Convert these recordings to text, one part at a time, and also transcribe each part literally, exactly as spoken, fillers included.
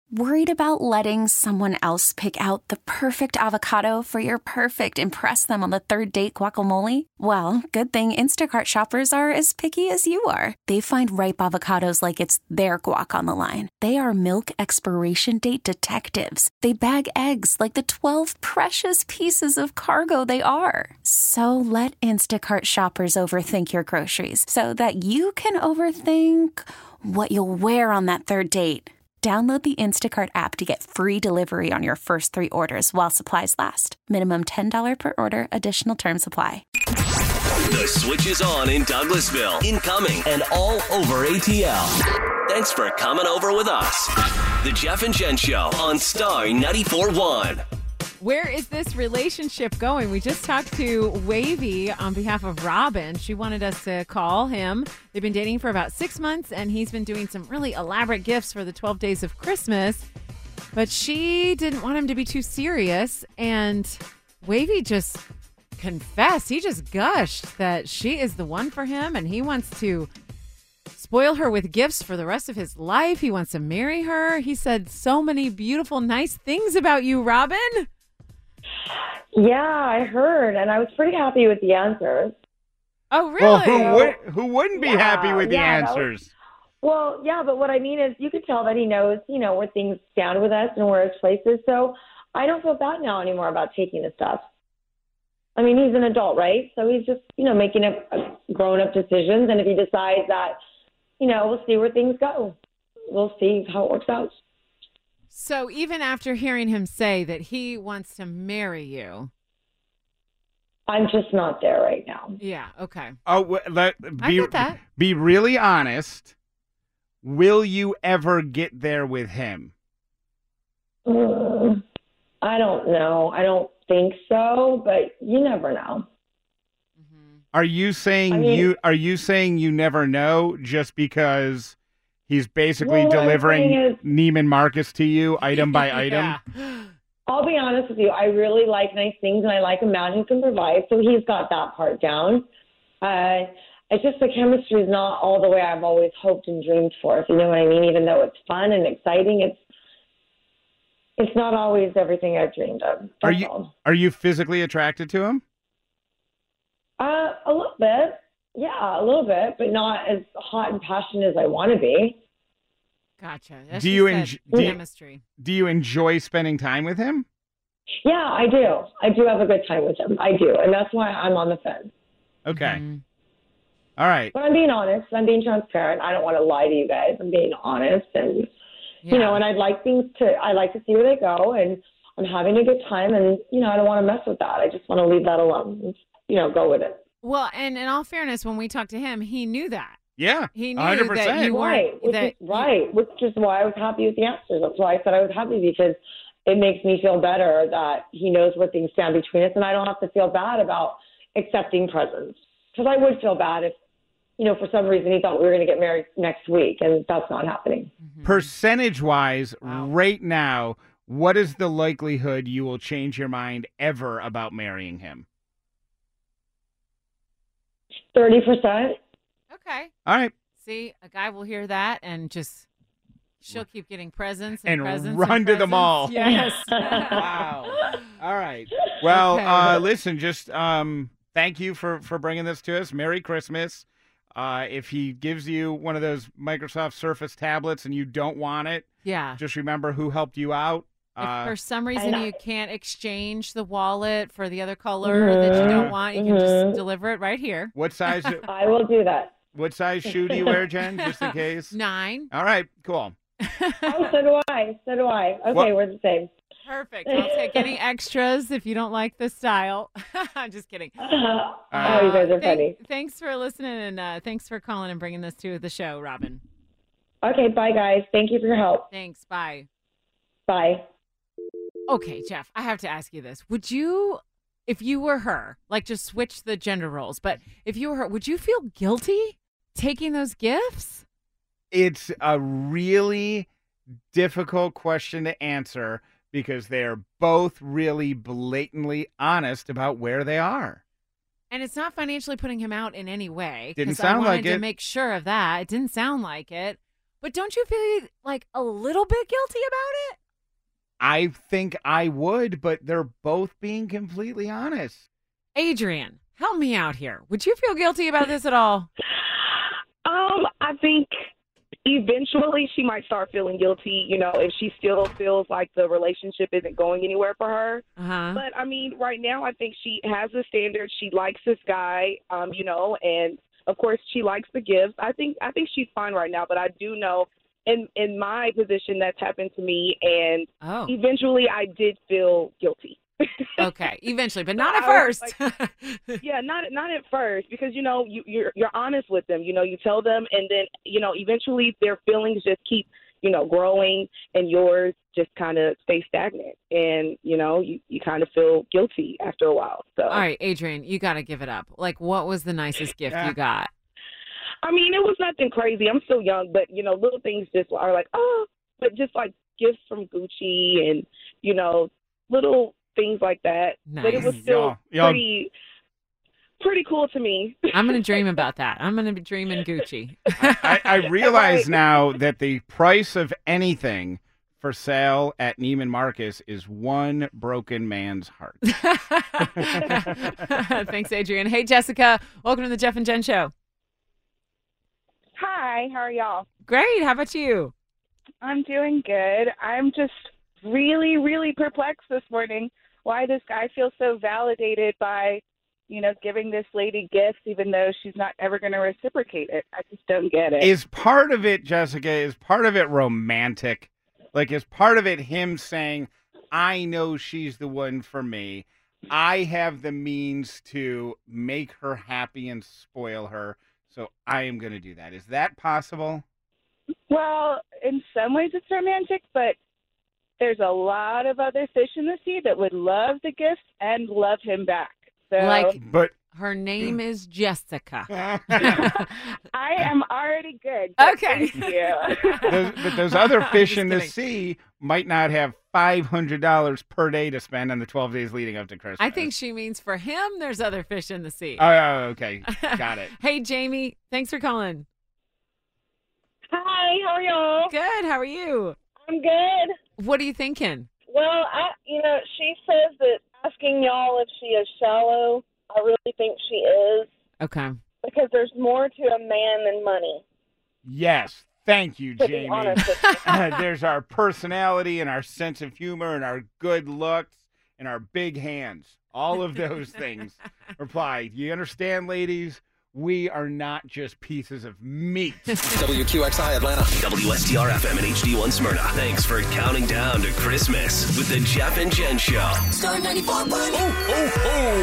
Worried about letting someone else pick out the perfect avocado for your perfect impress them on the third date guacamole? Well, good thing Instacart shoppers are as picky as you are. They find ripe avocados like it's their guac on the line. They are milk expiration date detectives. They bag eggs like the twelve precious pieces of cargo they are. So let Instacart shoppers overthink your groceries so that you can overthink what you'll wear on that third date. Download the Instacart app to get free delivery on your first three orders while supplies last. Minimum ten dollars per order. Additional terms apply. The Switch is on in Douglasville, incoming, and all over A T L. Thanks for coming over with us. The Jeff and Jen Show on Star ninety-four point one. Where is this relationship going? We just talked to Wavy on behalf of Robin. She wanted us to call him. They've been dating for about six months, and he's been doing some really elaborate gifts for the twelve days of Christmas. But she didn't want him to be too serious, and Wavy just confessed. He just gushed that she is the one for him, and he wants to spoil her with gifts for the rest of his life. He wants to marry her. He said so many beautiful, nice things about you, Robin. Yeah, I heard, and I was pretty happy with the answers. Oh, really? Well, who, would, who wouldn't be Yeah, happy with the yeah, that answers? was- Well, yeah, but what I mean is you could tell that he knows, you know, where things stand with us and where his place is. So I don't feel bad now anymore about taking the stuff. I mean, he's an adult, right? So he's just, you know, making a, a grown-up decisions. And if he decides that, you know, we'll see where things go. We'll see how it works out. So even after hearing him say that he wants to marry you. I'm just not there right now. Yeah, okay. Oh, w- let, I be, get that. be really honest. Will you ever get there with him? Mm, I don't know. I don't think so, but you never know. Are you saying I mean- you are you saying you never know just because he's basically Well, what I'm delivering saying is- Neiman Marcus to you item by item? Yeah. I'll be honest with you. I really like nice things, and I like a man who can provide. So he's got that part down. Uh, it's just the chemistry is not all the way I've always hoped and dreamed for. If you know what I mean. Even though it's fun and exciting, it's it's not always everything I've dreamed of. That's Are you all. are you physically attracted to him? Uh, a little bit. Yeah, a little bit, but not as hot and passionate as I want to be. Gotcha. As Do she you said, enj- do you- chemistry? Do you enjoy spending time with him? Yeah, I do. I do have a good time with him. I do, and that's why I'm on the fence. Okay. Mhm. All right. But I'm being honest. I'm being transparent. I don't want to lie to you guys. I'm being honest, and Yeah. you know, and I'd like things to. I like to see where they go, and I'm having a good time, and you know, I don't want to mess with that. I just want to leave that alone. And, you know, go with it. Well, and in all fairness, when we talked to him, he knew that. Yeah. He knew one hundred percent. that you Right, weren't which that is right, which is why I was happy with the answers. That's why I said I was happy, because it makes me feel better that he knows where things stand between us, and I don't have to feel bad about accepting presents. Because I would feel bad if, you know, for some reason he thought we were going to get married next week, and that's not happening. Percentage wise, Wow. right now, what is the likelihood you will change your mind ever about marrying him? thirty percent. Okay. All right. See, a guy will hear that and just she'll keep getting presents and, And presents run and to the presents. mall. Yes. Wow. All right. Well, Okay. uh, listen, just um, thank you for, for bringing this to us. Merry Christmas. Uh, if he gives you one of those Microsoft Surface tablets and you don't want it, Yeah. just remember who helped you out. If Uh, for some reason I- you can't exchange the wallet for the other color that you Mhm, don't want, you can mhm. just deliver it right here. what size I will do that. what size shoe do you wear, Jen, just in case? Nine. All right, cool. Oh, so do I. So do I. Okay, Well- we're the same. Perfect. I'll take any extras if you don't like the style. I'm just kidding. oh, you guys are thank- funny. Thanks for listening, and uh, thanks for calling and bringing this to the show, Robin. Okay, bye, guys. Thank you for your help. Thanks. Bye. Bye. Okay, Jeff, I have to ask you this. Would you, if you were her, like just switch the gender roles, but if you were her, would you feel guilty taking those gifts? It's a really difficult question to answer because they're both really blatantly honest about where they are. And it's not financially putting him out in any way. Didn't 'cause sound I wanted like to it. make sure of that. It didn't sound like it. But don't you feel like a little bit guilty about it? I think I would, but they're both being completely honest. Adrian, help me out here. Would you feel guilty about this at all? Um, I think eventually she might start feeling guilty, you know, if she still feels like the relationship isn't going anywhere for her. Uh-huh. But, I mean, right now I think she has a standard. She likes this guy, um, you know, and, of course, she likes the gifts. I think I think she's fine right now, but I do know in, in my position that's happened to me, and Oh. eventually I did feel guilty. Okay, eventually, but not at I was first. like, yeah, not not at first, because you know you you're you're honest with them. You know, you tell them, and then you know eventually their feelings just keep you know growing, and yours just kind of stay stagnant, and you know you, you kind of feel guilty after a while. So, All right, Adrian, you got to give it up. Like, what was the nicest gift Yeah. you got? I mean, it was nothing crazy. I'm still young, but you know, little things just are like, oh, but just like gifts from Gucci and you know little things like that. But it was Nice. still Y'all- y'all- pretty pretty cool to me. I'm going to dream about that. I'm going to be dreaming Gucci. I, I realize Right. now that the price of anything for sale at Neiman Marcus is one broken man's heart. Thanks, Adrian. Hey, Jessica. Welcome to the Jeff and Jen Show. Hi, how are y'all? Great. How about you? I'm doing good. I'm just really, really perplexed this morning why this guy feels so validated by, you know, giving this lady gifts even though she's not ever going to reciprocate it. I just don't get it. Is part of it, Jessica, is part of it romantic? Like, is part of it him saying, I know she's the one for me. I have the means to make her happy and spoil her, so I am going to do that. Is that possible? Well, in some ways it's romantic, but there's a lot of other fish in the sea that would love the gifts and love him back. So Like, But her name is Jessica. I am already good. but Okay. Thank you. those, but those other I'm fish just in the kidding. sea might not have five hundred dollars per day to spend on the twelve days leading up to Christmas. I think she means for him, there's other fish in the sea. Oh, oh, okay. Got it. Hey, Jamie. Thanks for calling. Hi, how are y'all? Good. How are you? I'm good. What are you thinking? Well, I, you know, she says that asking y'all if she is shallow. I really think she is, Okay. because there's more to a man than money. Yes. Thank you, To be Jamie. honest with you. There's our personality and our sense of humor and our good looks and our big hands. All of those things reply. You understand, ladies? We are not just pieces of meat. W Q X I Atlanta. W S T R F M and H D one Smyrna. Thanks for counting down to Christmas with the Jeff and Jen Show. Star ninety-four point one. Oh,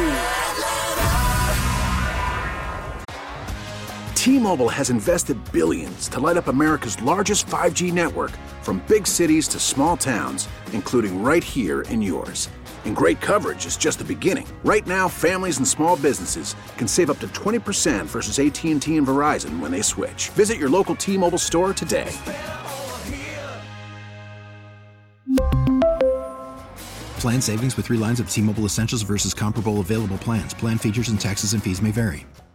oh, oh. T-Mobile has invested billions to light up America's largest five G network, from big cities to small towns, including right here in yours. And great coverage is just the beginning. Right now, families and small businesses can save up to twenty percent versus A T and T and Verizon when they switch. Visit your local T-Mobile store today. Plan savings with three lines of T-Mobile Essentials versus comparable available plans. Plan features and taxes and fees may vary.